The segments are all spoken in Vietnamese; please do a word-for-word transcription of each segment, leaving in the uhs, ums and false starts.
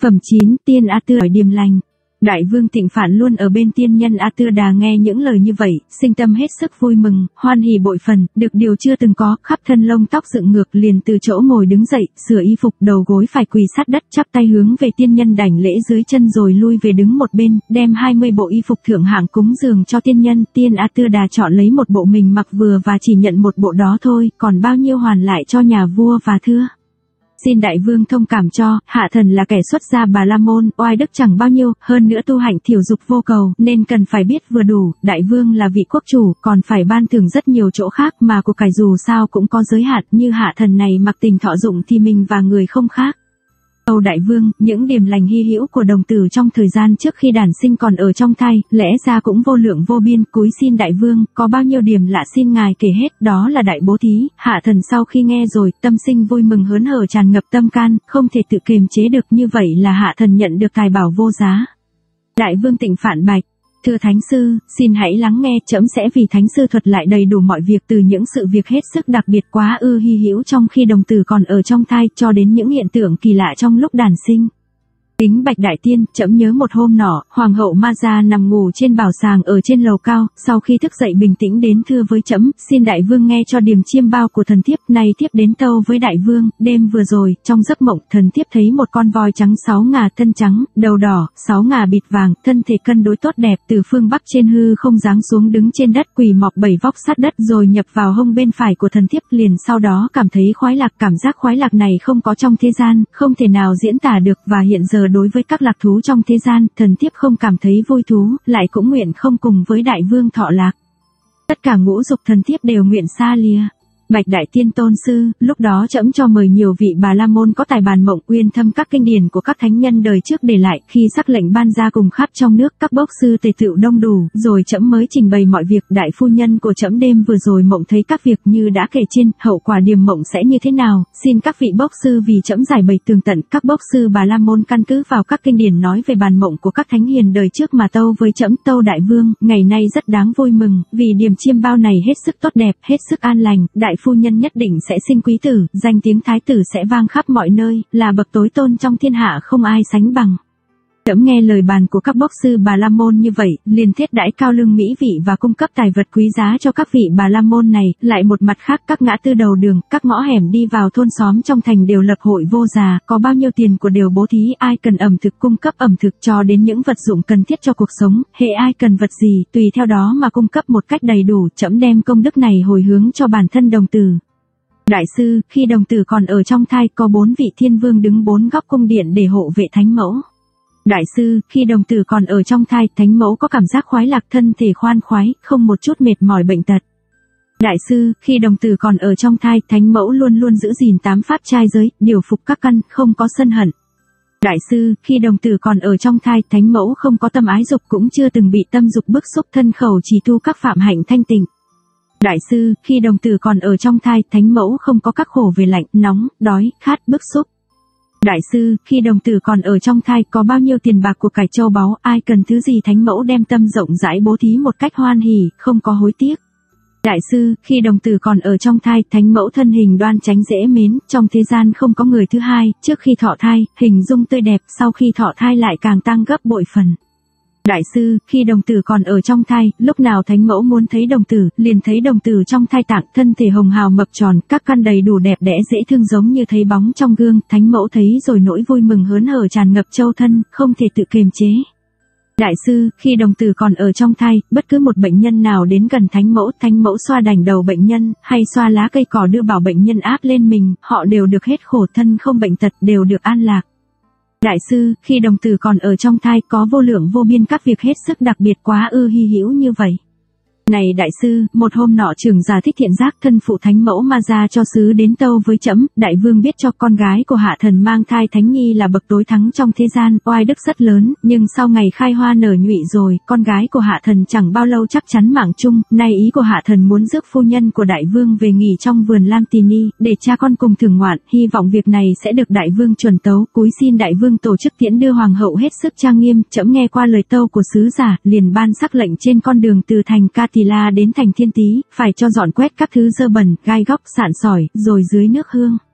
Phẩm chín, Tiên A Tư hỏi điềm lành. Đại vương Tịnh Phạn luôn ở bên tiên nhân A Tư Đà nghe những lời như vậy, sinh tâm hết sức vui mừng, hoan hỉ bội phần, được điều chưa từng có, khắp thân lông tóc dựng ngược, liền từ chỗ ngồi đứng dậy, sửa y phục, đầu gối phải quỳ sát đất, chắp tay hướng về tiên nhân đảnh lễ dưới chân rồi lui về đứng một bên, đem hai mươi bộ y phục thượng hạng cúng dường cho tiên nhân. Tiên A Tư Đà chọn lấy một bộ mình mặc vừa và chỉ nhận một bộ đó thôi, còn bao nhiêu hoàn lại cho nhà vua và thưa: Xin đại vương thông cảm cho, hạ thần là kẻ xuất gia Bà La Môn, oai đức chẳng bao nhiêu, hơn nữa tu hạnh thiểu dục vô cầu, nên cần phải biết vừa đủ. Đại vương là vị quốc chủ, còn phải ban thưởng rất nhiều chỗ khác mà của cải dù sao cũng có giới hạn, như hạ thần này mặc tình thọ dụng thì mình và người không khác. Tâu đại vương, những điềm lành hy hữu của đồng tử trong thời gian trước khi đản sinh còn ở trong thai, lẽ ra cũng vô lượng vô biên, cúi xin đại vương, có bao nhiêu điềm lạ xin ngài kể hết, đó là đại bố thí. Hạ thần sau khi nghe rồi, tâm sinh vui mừng hớn hở tràn ngập tâm can, không thể tự kiềm chế được, như vậy là hạ thần nhận được tài bảo vô giá. Đại vương Tịnh Phạn bạch: Thưa Thánh Sư, xin hãy lắng nghe, trẫm sẽ vì Thánh Sư thuật lại đầy đủ mọi việc, từ những sự việc hết sức đặc biệt quá ư hy hữu trong khi đồng tử còn ở trong thai, cho đến những hiện tượng kỳ lạ trong lúc đản sinh. Kính bạch đại tiên, trẫm nhớ một hôm nọ, hoàng hậu Ma Gia nằm ngủ trên bảo sàng ở trên lầu cao, sau khi thức dậy bình tĩnh đến thưa với trẫm: Xin đại vương nghe cho điềm chiêm bao của thần thiếp. Này thiếp đến tâu với đại vương, đêm vừa rồi, trong giấc mộng, thần thiếp thấy một con voi trắng sáu ngà thân trắng, đầu đỏ, sáu ngà bịt vàng, thân thể cân đối tốt đẹp, từ phương bắc trên hư không giáng xuống đứng trên đất, quỳ mọc bảy vóc sát đất rồi nhập vào hông bên phải của thần thiếp, liền sau đó cảm thấy khoái lạc. Cảm giác khoái lạc này không có trong thế gian, không thể nào diễn tả được, và hiện giờ đối với các lạc thú trong thế gian, thần thiếp không cảm thấy vui thú, lại cũng nguyện không cùng với đại vương thọ lạc. Tất cả ngũ dục thần thiếp đều nguyện xa lìa. Bạch đại tiên tôn sư, lúc đó trẫm cho mời nhiều vị Bà La Môn có tài bàn mộng, uyên thâm các kinh điển của các thánh nhân đời trước để lại, khi sắc lệnh ban ra cùng khắp trong nước, các bốc sư tề tựu đông đủ, rồi trẫm mới trình bày mọi việc. Đại phu nhân của trẫm đêm vừa rồi mộng thấy các việc như đã kể trên, hậu quả điềm mộng sẽ như thế nào, xin các vị bốc sư vì trẫm giải bày tường tận. Các bốc sư Bà La Môn căn cứ vào các kinh điển nói về bàn mộng của các thánh hiền đời trước mà tâu với trẫm: Tâu đại vương, ngày nay rất đáng vui mừng, vì điềm chiêm bao này hết sức tốt đẹp, hết sức an lành, đại phu nhân nhất định sẽ sinh quý tử, danh tiếng thái tử sẽ vang khắp mọi nơi, là bậc tối tôn trong thiên hạ không ai sánh bằng. Trẫm nghe lời bàn của các bốc sư Bà La Môn như vậy, liền thiết đãi cao lương mỹ vị và cung cấp tài vật quý giá cho các vị Bà La Môn này. Lại một mặt khác, các ngã tư đầu đường, các ngõ hẻm đi vào thôn xóm trong thành đều lập hội vô già, có bao nhiêu tiền của đều bố thí, ai cần ẩm thực cung cấp ẩm thực, cho đến những vật dụng cần thiết cho cuộc sống, hệ ai cần vật gì, tùy theo đó mà cung cấp một cách đầy đủ. Trẫm đem công đức này hồi hướng cho bản thân đồng tử. Đại sư, khi đồng tử còn ở trong thai, có bốn vị thiên vương đứng bốn góc cung điện để hộ vệ thánh mẫu. Đại sư, khi đồng tử còn ở trong thai, thánh mẫu có cảm giác khoái lạc, thân thể khoan khoái, không một chút mệt mỏi bệnh tật. Đại sư, khi đồng tử còn ở trong thai, thánh mẫu luôn luôn giữ gìn tám pháp trai giới, điều phục các căn, không có sân hận. Đại sư, khi đồng tử còn ở trong thai, thánh mẫu không có tâm ái dục, cũng chưa từng bị tâm dục bức xúc, thân khẩu trì tu các phạm hạnh thanh tịnh. Đại sư, khi đồng tử còn ở trong thai, thánh mẫu không có các khổ về lạnh, nóng, đói, khát, bức xúc. Đại sư, khi đồng tử còn ở trong thai, có bao nhiêu tiền bạc của cải châu báu, ai cần thứ gì thánh mẫu đem tâm rộng rãi bố thí một cách hoan hỉ, không có hối tiếc. Đại sư, khi đồng tử còn ở trong thai, thánh mẫu thân hình đoan chánh dễ mến, trong thế gian không có người thứ hai, trước khi thọ thai, hình dung tươi đẹp, sau khi thọ thai lại càng tăng gấp bội phần. Đại sư, khi đồng tử còn ở trong thai, lúc nào thánh mẫu muốn thấy đồng tử, liền thấy đồng tử trong thai tạng, thân thể hồng hào mập tròn, các căn đầy đủ đẹp đẽ dễ thương giống như thấy bóng trong gương, thánh mẫu thấy rồi nỗi vui mừng hớn hở tràn ngập châu thân, không thể tự kiềm chế. Đại sư, khi đồng tử còn ở trong thai, bất cứ một bệnh nhân nào đến gần thánh mẫu, thánh mẫu xoa đảnh đầu bệnh nhân, hay xoa lá cây cỏ đưa bảo bệnh nhân áp lên mình, họ đều được hết khổ, thân không bệnh tật, đều được an lạc. Đại sư, khi đồng tử còn ở trong thai, có vô lượng vô biên các việc hết sức đặc biệt quá ư hy hữu như vậy. Này đại sư, một hôm nọ trưởng giả Thích Thiện Giác, thân phụ thánh mẫu Ma Gia cho sứ đến tâu với trẫm: Đại vương biết cho con gái của hạ thần mang thai thánh nhi là bậc tối thắng trong thế gian, oai đức rất lớn, nhưng sau ngày khai hoa nở nhụy rồi, con gái của hạ thần chẳng bao lâu chắc chắn mạng chung. Nay ý của hạ thần muốn rước phu nhân của đại vương về nghỉ trong vườn Lam Tỳ Ni, để cha con cùng thưởng ngoạn, hy vọng việc này sẽ được đại vương chuẩn tấu, cúi xin đại vương tổ chức tiễn đưa hoàng hậu hết sức trang nghiêm. Trẫm nghe qua lời tâu của sứ giả, liền ban sắc lệnh trên con đường từ thành Ca Tỳ La đến thành Thiên Tý, phải cho dọn quét các thứ dơ bẩn, gai góc, sạn sỏi, rồi dưới nước hương.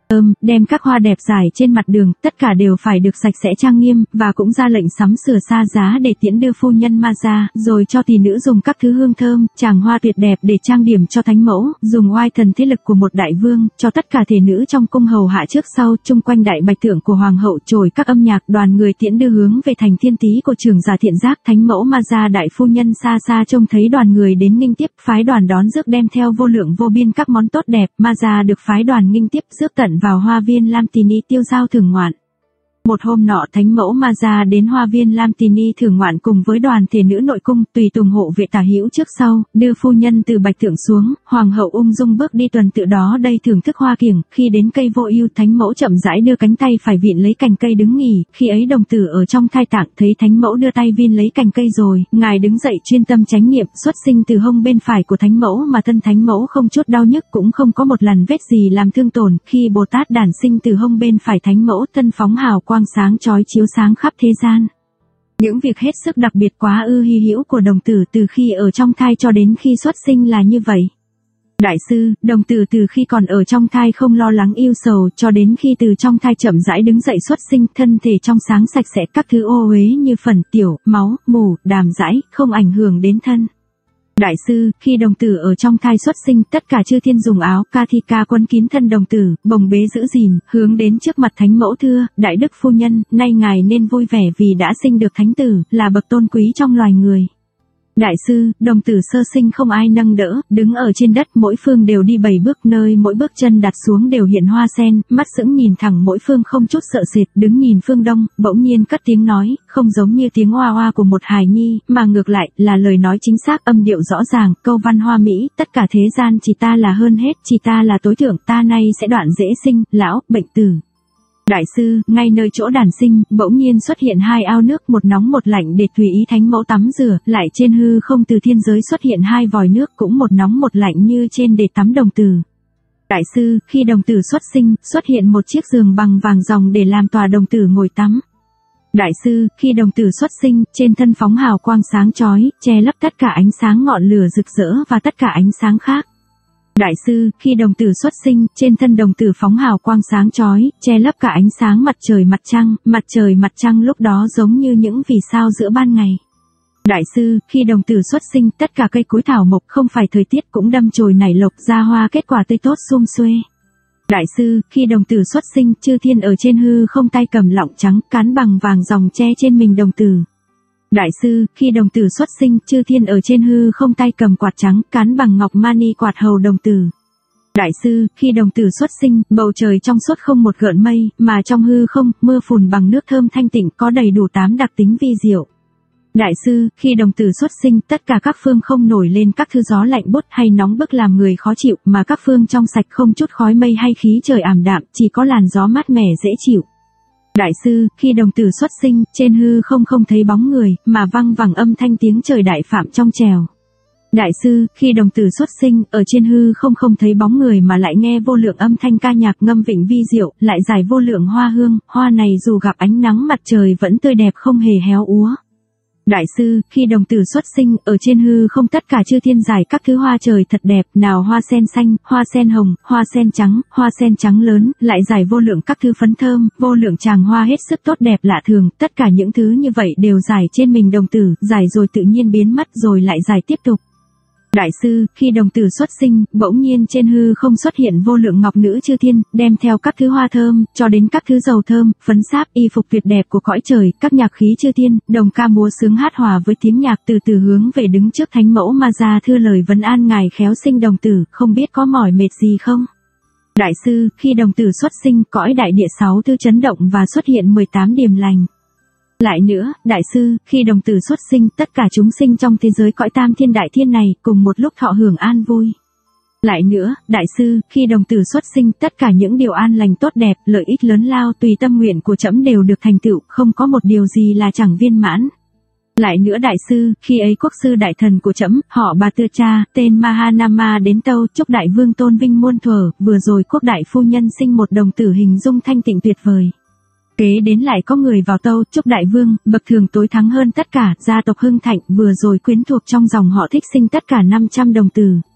Ơm, đem các hoa đẹp rải trên mặt đường, tất cả đều phải được sạch sẽ trang nghiêm, và cũng ra lệnh sắm sửa xa giá để tiễn đưa phu nhân ma ra, rồi cho tỷ nữ dùng các thứ hương thơm, tràng hoa tuyệt đẹp để trang điểm cho thánh mẫu, dùng oai thần thế lực của một đại vương, cho tất cả thể nữ trong cung hầu hạ trước sau, chung quanh đại bạch tượng của hoàng hậu trồi các âm nhạc, đoàn người tiễn đưa hướng về thành Thiên Tý của trưởng giả Thiện Giác. Thánh mẫu ma ra đại phu nhân xa xa trông thấy đoàn người đến nghinh tiếp, phái đoàn đón rước đem theo vô lượng vô biên các món tốt đẹp, ma ra được phái đoàn nghinh tiếp rước tận vào hoa viên Lam Tì Ni tiêu giao thưởng ngoạn. Một hôm nọ thánh mẫu ma ra đến hoa viên Lam Tì Ni thưởng ngoạn cùng với đoàn thể nữ nội cung, tùy tùng hộ vệ tả hữu trước sau, đưa phu nhân từ bạch tượng xuống, hoàng hậu ung dung bước đi tuần tự đó đây thưởng thức hoa kiểng. Khi đến cây vô ưu, thánh mẫu chậm rãi đưa cánh tay phải vịn lấy cành cây đứng nghỉ, khi ấy đồng tử ở trong thai tạng thấy thánh mẫu đưa tay vin lấy cành cây rồi, ngài đứng dậy chuyên tâm chánh niệm, xuất sinh từ hông bên phải của thánh mẫu mà thân thánh mẫu không chút đau nhức, cũng không có một lần vết gì làm thương tổn. Khi Bồ Tát đản sinh từ hông bên phải thánh mẫu, thân phóng hào quang sáng chói chiếu sáng khắp thế gian. Những việc hết sức đặc biệt quá ư hy hữu của đồng tử từ khi ở trong thai cho đến khi xuất sinh là như vậy. Đại sư, đồng tử từ khi còn ở trong thai không lo lắng ưu sầu, cho đến khi từ trong thai chậm rãi đứng dậy xuất sinh, thân thể trong sáng sạch sẽ, các thứ ô uế như phần, tiểu, máu, mù, đàm dãi, không ảnh hưởng đến thân. Đại sư, khi đồng tử ở trong thai xuất sinh, tất cả chư thiên dùng áo Kathika quấn kín thân đồng tử, bồng bế giữ gìn, hướng đến trước mặt thánh mẫu thưa: đại đức phu nhân, nay ngài nên vui vẻ vì đã sinh được thánh tử, là bậc tôn quý trong loài người. Đại sư, đồng tử sơ sinh không ai nâng đỡ, đứng ở trên đất, mỗi phương đều đi bảy bước, nơi mỗi bước chân đặt xuống đều hiện hoa sen, mắt sững nhìn thẳng mỗi phương không chút sợ sệt, đứng nhìn phương đông, bỗng nhiên cất tiếng nói, không giống như tiếng oa oa của một hài nhi, mà ngược lại, là lời nói chính xác, âm điệu rõ ràng, câu văn hoa mỹ, tất cả thế gian chỉ ta là hơn hết, chỉ ta là tối thượng, ta nay sẽ đoạn dễ sinh, lão, bệnh tử. Đại sư, ngay nơi chỗ đàn sinh, bỗng nhiên xuất hiện hai ao nước, một nóng một lạnh để tùy ý thánh mẫu tắm rửa, lại trên hư không từ thiên giới xuất hiện hai vòi nước, cũng một nóng một lạnh như trên để tắm đồng tử. Đại sư, khi đồng tử xuất sinh, xuất hiện một chiếc giường bằng vàng ròng để làm tòa đồng tử ngồi tắm. Đại sư, khi đồng tử xuất sinh, trên thân phóng hào quang sáng chói, che lấp tất cả ánh sáng ngọn lửa rực rỡ và tất cả ánh sáng khác. Đại sư, khi đồng tử xuất sinh, trên thân đồng tử phóng hào quang sáng chói, che lấp cả ánh sáng mặt trời mặt trăng, mặt trời mặt trăng lúc đó giống như những vì sao giữa ban ngày. Đại sư, khi đồng tử xuất sinh, tất cả cây cối thảo mộc không phải thời tiết cũng đâm chồi nảy lộc ra hoa kết quả tươi tốt sum xuê. Đại sư, khi đồng tử xuất sinh, chư thiên ở trên hư không tay cầm lọng trắng, cán bằng vàng ròng che trên mình đồng tử. Đại sư, khi đồng tử xuất sinh, chư thiên ở trên hư không tay cầm quạt trắng, cán bằng ngọc mani quạt hầu đồng tử. Đại sư, khi đồng tử xuất sinh, bầu trời trong suốt không một gợn mây, mà trong hư không, mưa phùn bằng nước thơm thanh tịnh, có đầy đủ tám đặc tính vi diệu. Đại sư, khi đồng tử xuất sinh, tất cả các phương không nổi lên các thứ gió lạnh buốt hay nóng bức làm người khó chịu, mà các phương trong sạch không chút khói mây hay khí trời ảm đạm, chỉ có làn gió mát mẻ dễ chịu. Đại sư, khi đồng tử xuất sinh, trên hư không không thấy bóng người, mà văng vẳng âm thanh tiếng trời đại phạm trong trèo. Đại sư, khi đồng tử xuất sinh, ở trên hư không không thấy bóng người mà lại nghe vô lượng âm thanh ca nhạc ngâm vịnh vi diệu, lại giải vô lượng hoa hương, hoa này dù gặp ánh nắng mặt trời vẫn tươi đẹp không hề héo úa. Đại sư, khi đồng tử xuất sinh, ở trên hư không tất cả chư thiên giải các thứ hoa trời thật đẹp, nào hoa sen xanh, hoa sen hồng, hoa sen trắng, hoa sen trắng lớn, lại giải vô lượng các thứ phấn thơm, vô lượng tràng hoa hết sức tốt đẹp lạ thường, tất cả những thứ như vậy đều giải trên mình đồng tử, giải rồi tự nhiên biến mất rồi lại giải tiếp tục. Đại sư, khi đồng tử xuất sinh, bỗng nhiên trên hư không xuất hiện vô lượng ngọc nữ chư thiên, đem theo các thứ hoa thơm, cho đến các thứ dầu thơm, phấn sáp, y phục tuyệt đẹp của cõi trời, các nhạc khí chư thiên, đồng ca múa sướng hát hòa với tiếng nhạc, từ từ hướng về đứng trước thánh mẫu ma ra thưa lời vấn an ngài khéo sinh đồng tử, không biết có mỏi mệt gì không? Đại sư, khi đồng tử xuất sinh, cõi đại địa sáu thứ chấn động và xuất hiện mười tám điểm lành. Lại nữa, đại sư, khi đồng tử xuất sinh, tất cả chúng sinh trong thế giới cõi tam thiên đại thiên này, cùng một lúc thọ hưởng an vui. Lại nữa, đại sư, khi đồng tử xuất sinh, tất cả những điều an lành tốt đẹp, lợi ích lớn lao tùy tâm nguyện của trẫm đều được thành tựu, không có một điều gì là chẳng viên mãn. Lại nữa đại sư, khi ấy quốc sư đại thần của trẫm, họ Bà Tư Cha, tên Mahanama đến tâu, chúc đại vương tôn vinh muôn thuở, vừa rồi quốc đại phu nhân sinh một đồng tử hình dung thanh tịnh tuyệt vời. Kế đến lại có người vào tâu, chúc đại vương, bậc thường tối thắng hơn tất cả, gia tộc hưng thạnh, vừa rồi quyến thuộc trong dòng họ thích sinh tất cả năm trăm đồng tử.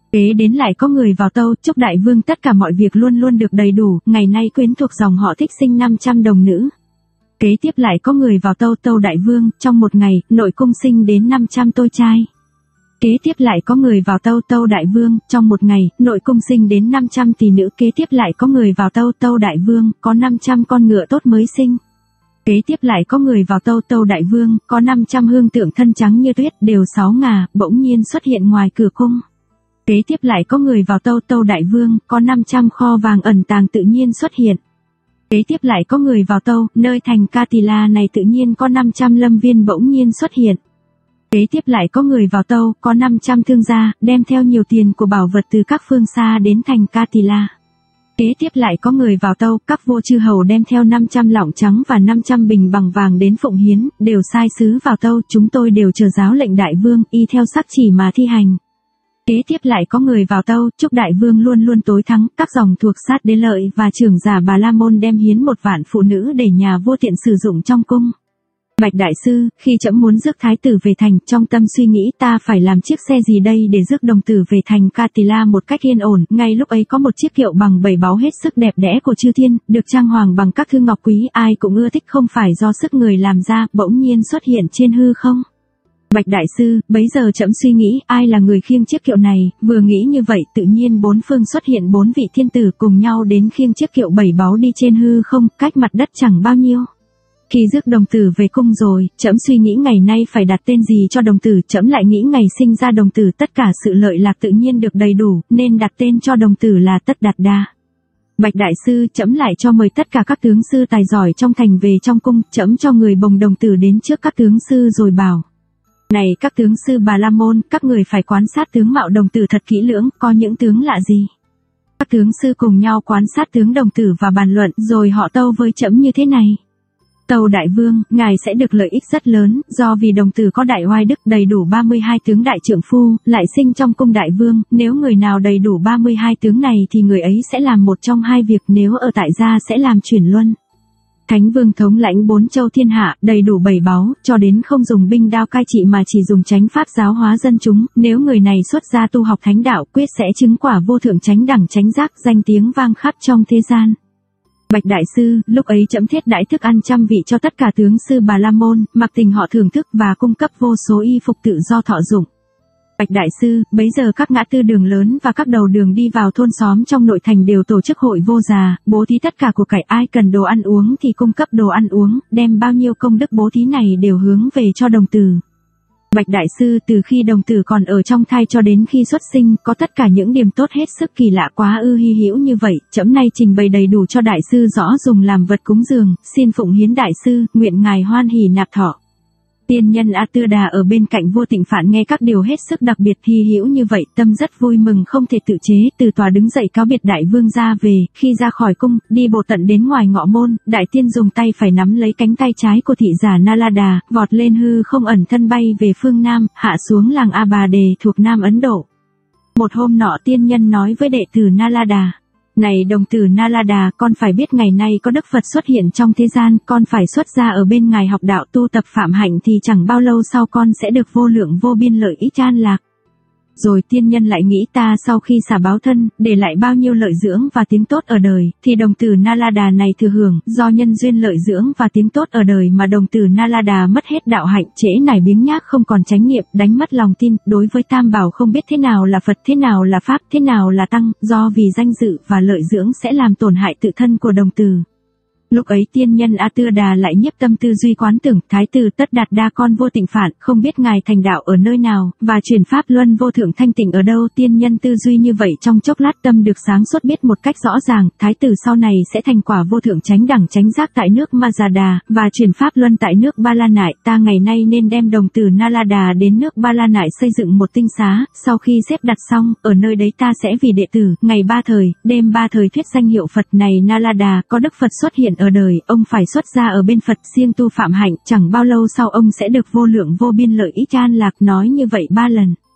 Kế đến lại có người vào tâu, chúc đại vương tất cả mọi việc luôn luôn được đầy đủ, ngày nay quyến thuộc dòng họ thích sinh năm trăm đồng nữ. Kế tiếp lại có người vào tâu, tâu đại vương, trong một ngày, nội cung sinh đến năm trăm tôi trai. Kế tiếp lại có người vào tâu, tâu đại vương, trong một ngày, nội cung sinh đến năm trăm tỷ nữ. Kế tiếp lại có người vào tâu, tâu đại vương, có năm trăm con ngựa tốt mới sinh. Kế tiếp lại có người vào tâu, tâu đại vương, có năm trăm hương tượng thân trắng như tuyết, đều sáu ngà, bỗng nhiên xuất hiện ngoài cửa cung. Kế tiếp lại có người vào tâu, tâu đại vương, có năm trăm kho vàng ẩn tàng tự nhiên xuất hiện. Kế tiếp lại có người vào tâu, nơi thành Ca Tỳ La này tự nhiên có năm trăm lâm viên bỗng nhiên xuất hiện. Kế tiếp lại có người vào tâu, có năm trăm thương gia, đem theo nhiều tiền của bảo vật từ các phương xa đến thành Ca Tỳ La. Kế tiếp lại có người vào tâu, các vua chư hầu đem theo năm trăm lọng trắng và năm trăm bình bằng vàng đến phụng hiến, đều sai sứ vào tâu, chúng tôi đều chờ giáo lệnh đại vương, y theo sắc chỉ mà thi hành. Kế tiếp lại có người vào tâu, chúc đại vương luôn luôn tối thắng, các dòng thuộc sát đế lợi và trưởng giả Bà La Môn đem hiến một vạn phụ nữ để nhà vua tiện sử dụng trong cung. Bạch đại sư, khi trẫm muốn rước thái tử về thành, trong tâm suy nghĩ ta phải làm chiếc xe gì đây để rước đồng tử về thành Ca Tỳ La một cách yên ổn. Ngay lúc ấy có một chiếc kiệu bằng bảy báu hết sức đẹp đẽ của chư thiên, được trang hoàng bằng các thư ngọc quý, ai cũng ưa thích, không phải do sức người làm ra, bỗng nhiên xuất hiện trên hư không. Bạch đại sư, bấy giờ trẫm suy nghĩ, ai là người khiêng chiếc kiệu này, vừa nghĩ như vậy, tự nhiên bốn phương xuất hiện bốn vị thiên tử cùng nhau đến khiêng chiếc kiệu bảy báu đi trên hư không, cách mặt đất chẳng bao nhiêu. Khi rước đồng tử về cung rồi, trẫm suy nghĩ ngày nay phải đặt tên gì cho đồng tử, trẫm lại nghĩ ngày sinh ra đồng tử tất cả sự lợi lạc tự nhiên được đầy đủ, nên đặt tên cho đồng tử là Tất Đạt Đa. Bạch đại sư, trẫm lại cho mời tất cả các tướng sư tài giỏi trong thành về trong cung, trẫm cho người bồng đồng tử đến trước các tướng sư rồi bảo: Này các tướng sư Bà La Môn, các người phải quan sát tướng mạo đồng tử thật kỹ lưỡng, có những tướng lạ gì. Các tướng sư cùng nhau quan sát tướng đồng tử và bàn luận, rồi họ tâu với trẫm như thế này: Tâu đại vương, ngài sẽ được lợi ích rất lớn, do vì đồng tử có đại oai đức, đầy đủ ba mươi hai tướng đại trượng phu, lại sinh trong cung đại vương, nếu người nào đầy đủ ba mươi hai tướng này thì người ấy sẽ làm một trong hai việc, nếu ở tại gia sẽ làm chuyển luân. Thánh vương thống lãnh bốn châu thiên hạ, đầy đủ bảy báu, cho đến không dùng binh đao cai trị mà chỉ dùng chánh pháp giáo hóa dân chúng, nếu người này xuất gia tu học thánh đạo, quyết sẽ chứng quả vô thượng chánh đẳng chánh giác, danh tiếng vang khắp trong thế gian. Bạch đại sư, lúc ấy trẫm thiết đãi thức ăn trăm vị cho tất cả tướng sư Bà La Môn, mặc tình họ thưởng thức và cung cấp vô số y phục tự do thọ dụng. Bạch đại sư, bấy giờ các ngã tư đường lớn và các đầu đường đi vào thôn xóm trong nội thành đều tổ chức hội vô già, bố thí tất cả của cải, ai cần đồ ăn uống thì cung cấp đồ ăn uống, đem bao nhiêu công đức bố thí này đều hướng về cho đồng tử. Bạch đại sư, từ khi đồng tử còn ở trong thai cho đến khi xuất sinh, có tất cả những điểm tốt hết sức kỳ lạ quá ư hy hữu như vậy, trẫm nay trình bày đầy đủ cho đại sư rõ dùng làm vật cúng dường, xin phụng hiến đại sư, nguyện ngài hoan hỉ nạp thọ. Tiên nhân A Tư Đà ở bên cạnh vua Tịnh Phạn nghe các điều hết sức đặc biệt hy hữu như vậy, tâm rất vui mừng không thể tự chế, từ tòa đứng dậy cáo biệt đại vương ra về, khi ra khỏi cung, đi bộ tận đến ngoài ngọ môn, đại tiên dùng tay phải nắm lấy cánh tay trái của thị giả Nalada, vọt lên hư không ẩn thân bay về phương Nam, hạ xuống làng A Bà Đề thuộc Nam Ấn Độ. Một hôm nọ tiên nhân nói với đệ tử Nalada: Này đồng tử Nalada, con phải biết ngày nay có Đức Phật xuất hiện trong thế gian, con phải xuất gia ở bên ngài học đạo tu tập phạm hạnh thì chẳng bao lâu sau con sẽ được vô lượng vô biên lợi ích an lạc. Rồi tiên nhân lại nghĩ ta sau khi xả báo thân, để lại bao nhiêu lợi dưỡng và tiếng tốt ở đời, thì đồng tử Nalada này thừa hưởng, do nhân duyên lợi dưỡng và tiếng tốt ở đời mà đồng tử Nalada mất hết đạo hạnh, trễ nải biếng nhác không còn chánh niệm, đánh mất lòng tin, đối với Tam Bảo không biết thế nào là Phật, thế nào là Pháp, thế nào là Tăng, do vì danh dự và lợi dưỡng sẽ làm tổn hại tự thân của đồng tử. Lúc ấy tiên nhân A Tư Đà lại nhiếp tâm tư duy quán tưởng, thái tử Tất Đạt Đa con vua Tịnh Phạn, không biết ngài thành đạo ở nơi nào, và truyền pháp luân vô thượng thanh tịnh ở đâu. Tiên nhân tư duy như vậy trong chốc lát tâm được sáng suốt biết một cách rõ ràng, thái tử sau này sẽ thành quả vô thượng chánh đẳng chánh giác tại nước Majada, và truyền pháp luân tại nước Ba La Nại. Ta ngày nay nên đem đồng tử Nalada đến nước Ba La Nại xây dựng một tinh xá, sau khi xếp đặt xong, ở nơi đấy ta sẽ vì đệ tử, ngày ba thời, đêm ba thời thuyết danh hiệu Phật. Này Nalada, có Đức Phật xuất hiện ở đời, ông phải xuất gia ở bên Phật, siêng tu phạm hạnh, chẳng bao lâu sau ông sẽ được vô lượng vô biên lợi ích an lạc. Nói như vậy ba lần.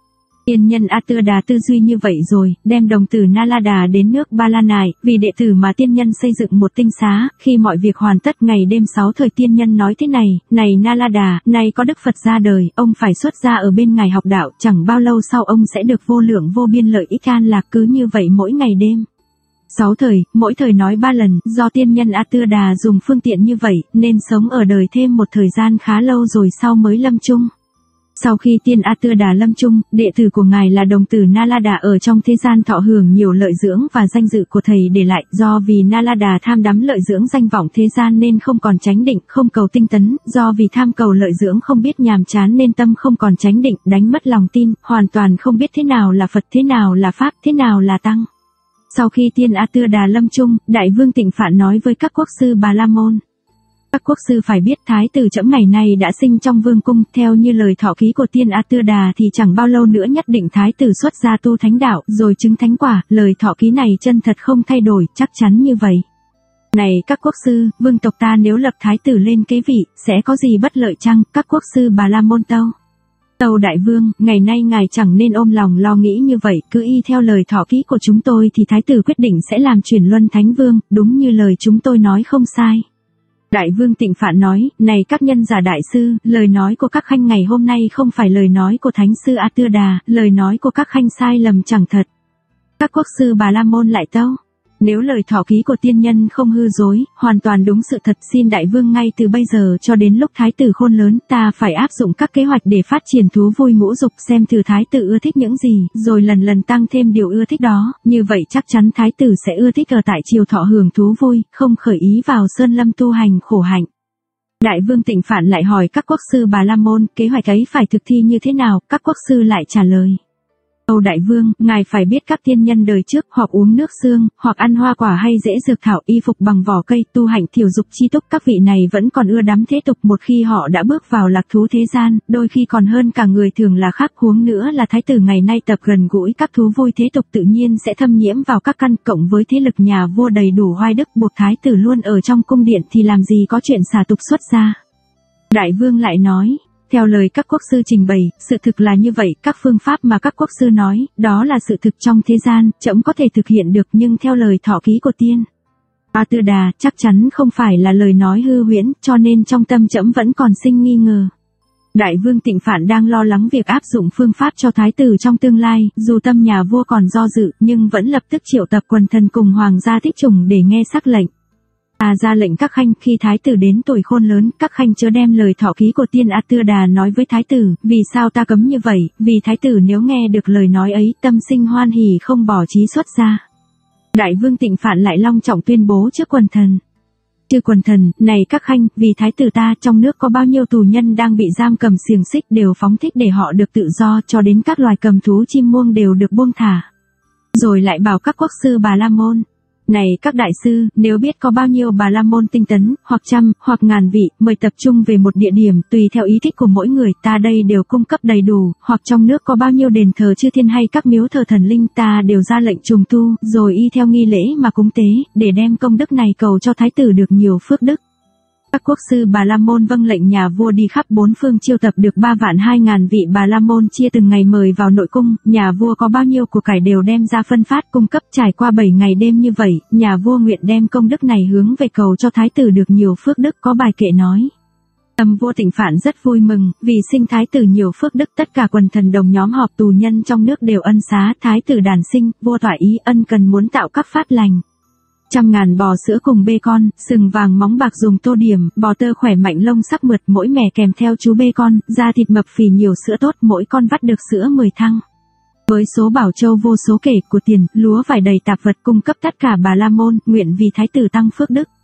Tiên nhân A Tư Đà tư duy như vậy rồi, đem đồng tử Nalada đến nước Ba La Nại, vì đệ tử mà tiên nhân xây dựng một tinh xá, khi mọi việc hoàn tất ngày đêm sáu thời tiên nhân nói thế này, này Nalada, này có Đức Phật ra đời, ông phải xuất gia ở bên ngài học đạo, chẳng bao lâu sau ông sẽ được vô lượng vô biên lợi ích an lạc, cứ như vậy mỗi ngày đêm. Sáu thời, mỗi thời nói ba lần, do tiên nhân A Tư Đà dùng phương tiện như vậy, nên sống ở đời thêm một thời gian khá lâu rồi sau mới lâm chung. Sau khi tiên A Tư Đà lâm chung, đệ tử của ngài là đồng tử Nalada ở trong thế gian thọ hưởng nhiều lợi dưỡng và danh dự của thầy để lại, do vì Nalada tham đắm lợi dưỡng danh vọng thế gian nên không còn chánh định, không cầu tinh tấn, do vì tham cầu lợi dưỡng không biết nhàm chán nên tâm không còn chánh định, đánh mất lòng tin, hoàn toàn không biết thế nào là Phật, thế nào là Pháp, thế nào là Tăng. Sau khi tiên A Tư Đà lâm chung, Đại Vương Tịnh Phạn nói với các quốc sư Bà La Môn. Các quốc sư phải biết thái tử trẫm ngày nay đã sinh trong vương cung, theo như lời thọ ký của tiên A Tư Đà thì chẳng bao lâu nữa nhất định thái tử xuất gia tu thánh đạo, rồi chứng thánh quả, lời thọ ký này chân thật không thay đổi, chắc chắn như vậy. Này các quốc sư, vương tộc ta nếu lập thái tử lên kế vị, sẽ có gì bất lợi chăng? Các quốc sư Bà La Môn tâu. Tâu Đại Vương, ngày nay ngài chẳng nên ôm lòng lo nghĩ như vậy, cứ y theo lời thọ ký của chúng tôi thì thái tử quyết định sẽ làm chuyển luân thánh vương, đúng như lời chúng tôi nói không sai. Đại Vương Tịnh Phạn nói, này các nhân giả đại sư, lời nói của các khanh ngày hôm nay không phải lời nói của thánh sư A Tư Đà, lời nói của các khanh sai lầm chẳng thật. Các quốc sư Bà La Môn lại tâu. Nếu lời thọ ký của tiên nhân không hư dối, hoàn toàn đúng sự thật, xin Đại Vương ngay từ bây giờ cho đến lúc thái tử khôn lớn, ta phải áp dụng các kế hoạch để phát triển thú vui ngũ dục, xem thử thái tử ưa thích những gì, rồi lần lần tăng thêm điều ưa thích đó, như vậy chắc chắn thái tử sẽ ưa thích ở tại triều thọ hưởng thú vui, không khởi ý vào sơn lâm tu hành khổ hạnh. Đại Vương Tịnh Phạn lại hỏi các quốc sư Bà La Môn, kế hoạch ấy phải thực thi như thế nào? Các quốc sư lại trả lời. Tâu Đại Vương, ngài phải biết các tiên nhân đời trước hoặc uống nước xương, hoặc ăn hoa quả hay rễ dược thảo, y phục bằng vỏ cây, tu hành thiểu dục chi túc, các vị này vẫn còn ưa đắm thế tục, một khi họ đã bước vào lạc thú thế gian, đôi khi còn hơn cả người thường là khác, huống nữa là thái tử ngày nay tập gần gũi các thú vui thế tục tự nhiên sẽ thâm nhiễm vào các căn, cộng với thế lực nhà vua đầy đủ hoai đức, buộc thái tử luôn ở trong cung điện thì làm gì có chuyện xả tục xuất ra. Đại Vương lại nói. Theo lời các quốc sư trình bày, sự thực là như vậy, các phương pháp mà các quốc sư nói, đó là sự thực trong thế gian, trẫm có thể thực hiện được, nhưng theo lời thọ ký của tiên A Tư Đà, chắc chắn không phải là lời nói hư huyễn, cho nên trong tâm trẫm vẫn còn sinh nghi ngờ. Đại Vương Tịnh Phạn đang lo lắng việc áp dụng phương pháp cho thái tử trong tương lai, dù tâm nhà vua còn do dự, nhưng vẫn lập tức triệu tập quần thần cùng hoàng gia Thích Trùng để nghe sắc lệnh. Ta ra lệnh các khanh, khi thái tử đến tuổi khôn lớn, các khanh chớ đem lời thọ ký của tiên A Tư Đà nói với thái tử, vì sao ta cấm như vậy, vì thái tử nếu nghe được lời nói ấy, tâm sinh hoan hỉ không bỏ chí xuất ra. Đại Vương Tịnh Phạn lại long trọng tuyên bố trước quần thần. Chư quần thần, này các khanh, vì thái tử ta trong nước có bao nhiêu tù nhân đang bị giam cầm xiềng xích đều phóng thích để họ được tự do, cho đến các loài cầm thú chim muông đều được buông thả. Rồi lại bảo các quốc sư Bà La Môn. Này các đại sư, nếu biết có bao nhiêu Bà La Môn tinh tấn, hoặc trăm, hoặc ngàn vị, mời tập trung về một địa điểm, tùy theo ý thích của mỗi người, ta đây đều cung cấp đầy đủ, hoặc trong nước có bao nhiêu đền thờ chư thiên hay các miếu thờ thần linh, ta đều ra lệnh trùng tu, rồi y theo nghi lễ mà cúng tế, để đem công đức này cầu cho thái tử được nhiều phước đức. Các quốc sư Bà La Môn vâng lệnh nhà vua đi khắp bốn phương chiêu tập được ba vạn hai ngàn vị Bà La Môn, chia từng ngày mời vào nội cung, nhà vua có bao nhiêu của cải đều đem ra phân phát cung cấp. Trải qua bảy ngày đêm như vậy, nhà vua nguyện đem công đức này hướng về cầu cho thái tử được nhiều phước đức. Có bài kệ nói. Tâm vua Tịnh Phạn rất vui mừng, vì sinh thái tử nhiều phước đức, tất cả quần thần đồng nhóm họp tù nhân trong nước đều ân xá, thái tử đàn sinh, vua thỏa ý ân cần muốn tạo các phát lành. Trăm ngàn bò sữa cùng bê con, sừng vàng móng bạc dùng tô điểm, bò tơ khỏe mạnh lông sắc mượt, mỗi mẻ kèm theo chú bê con, da thịt mập phì nhiều sữa tốt, mỗi con vắt được sữa mười thăng. Với số bảo châu vô số kể của tiền, lúa vải đầy tạp vật cung cấp tất cả Bà La Môn, nguyện vì thái tử tăng phước đức.